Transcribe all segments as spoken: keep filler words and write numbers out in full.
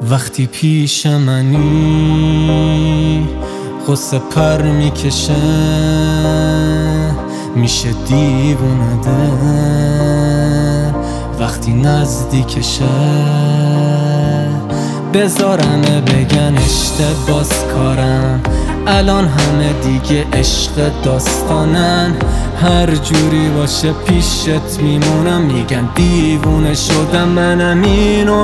وقتی پیش منی غصه پر میکشه، میشه دیوونه دل وقتی نزدیکشه. بذارمه بگن اشتباس کارم، الان همه دیگه عشق داستانن. هر جوری باشه پیشت میمونم، میگن دیوونه شدم منم اینو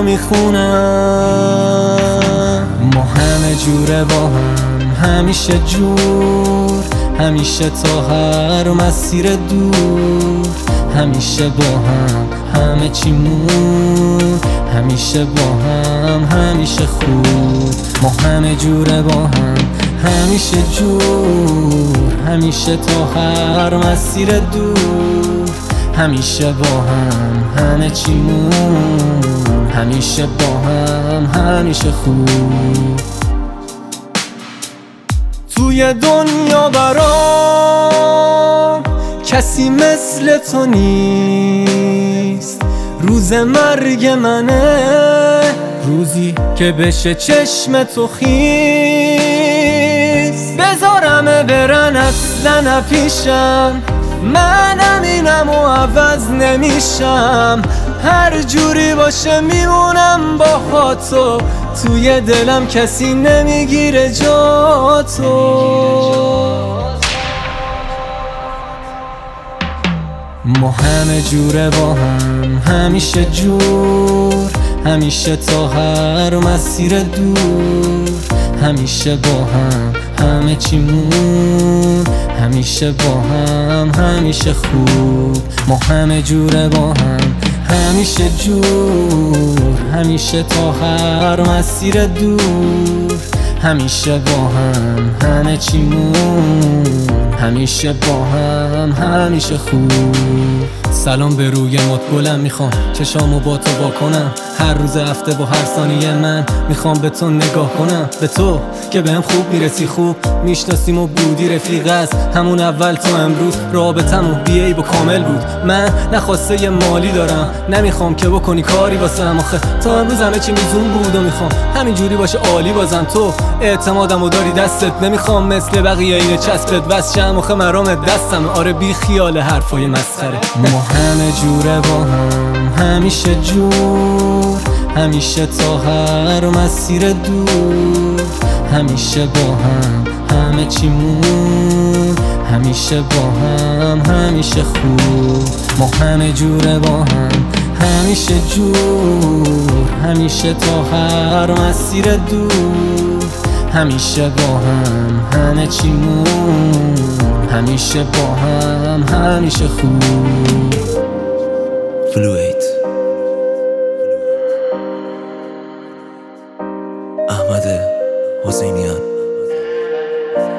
میخونم. ما همه جوره با هم، همیشه جور، همیشه تا هر مسیر دور. همیشه با هم همه چی مون، همیشه با هم همیشه خوب. ما همه جوره با هم، همیشه جور، همیشه تا هر مسیر دور. همیشه با هم همه چی مون، همیشه با هم همیشه خوب. توی دنیا برام کسی مثل تو نیست. روز مرگ منه روزی که بشه چشم تو خیس. بذارمه برن اصلا نپیشم، منم اینم و عوض نمیشم. هر جوری باشه میمونم با تو، توی دلم کسی نمیگیره جا تو. ما همه جوره با هم، همیشه جور، همیشه تا هر مسیر دور. همیشه با هم همه چی مون، همیشه با هم همیشه خوب. ما همه جوره با هم، همیشه جور، همیشه تا هر مسیر دور. همیشه با هم همه چی مون، همیشه با هم همیشه خوب. سلام به روی مد گلم، میخوام چشامو با تو با کنم. هر روز هفته با هر ثانیه من میخوام به تو نگاه کنم. به تو که بهم خوب میرسی، خوب میشناسیم و بودی رفیق از همون اول تا امروز. رابطمون بیعیب و کامل بود، من نخواسته یه مالی دارم، نمیخوام که بکنی کاری واسم. آخه تا امروز همه چی میزون بود و میخوام همینجوری باشه عالی بازم. تو اعتمادمو داری دستت، نمیخوام مثل بقیه اینه چسبت بس شم. آخه مرام دستم، آره بی خیال حرفای مسخره. ما همه جوره با هم، همیشه جور، همیشه تا هر مسیر دور. همیشه با هم همه چی مون، همیشه با هم همیشه خوب. ما همه جوره با هم، همیشه جور، همیشه تا هر مسیر دور. همیشه با هم همه چی مون، همیشه با هم همیشه خوب. فلویت احمد حسینیان،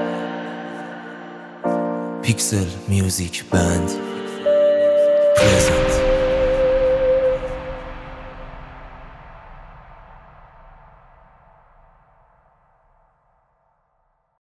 پیکسل میوزیک بند پرزنت.